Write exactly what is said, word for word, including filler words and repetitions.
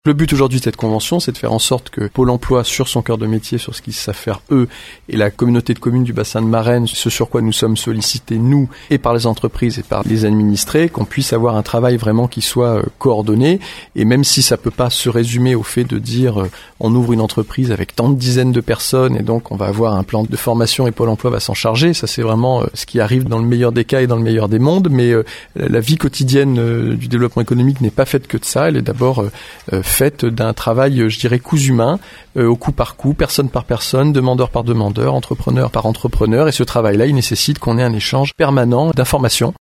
Le but aujourd'hui de cette convention, c'est de faire en sorte que Pôle emploi, sur son cœur de métier, sur ce qu'ils savent faire eux, et la communauté de communes du bassin de Marennes, ce sur quoi nous sommes sollicités, nous, et par les entreprises et par les administrés, qu'on puisse avoir un travail vraiment qui soit euh, coordonné. Et même si ça peut pas se résumer au fait de dire euh, on ouvre une entreprise avec tant de dizaines de personnes et donc on va avoir un plan de formation et Pôle emploi va s'en charger, ça c'est vraiment euh, ce qui arrive dans le meilleur des cas et dans le meilleur des mondes. Mais euh, la vie quotidienne euh, du développement économique n'est pas faite que de ça, elle est d'abord euh, euh, faite d'un travail, je dirais, cousu main, euh, au coup par coup, personne par personne, demandeur par demandeur, entrepreneur par entrepreneur. Et ce travail-là, il nécessite qu'on ait un échange permanent d'informations.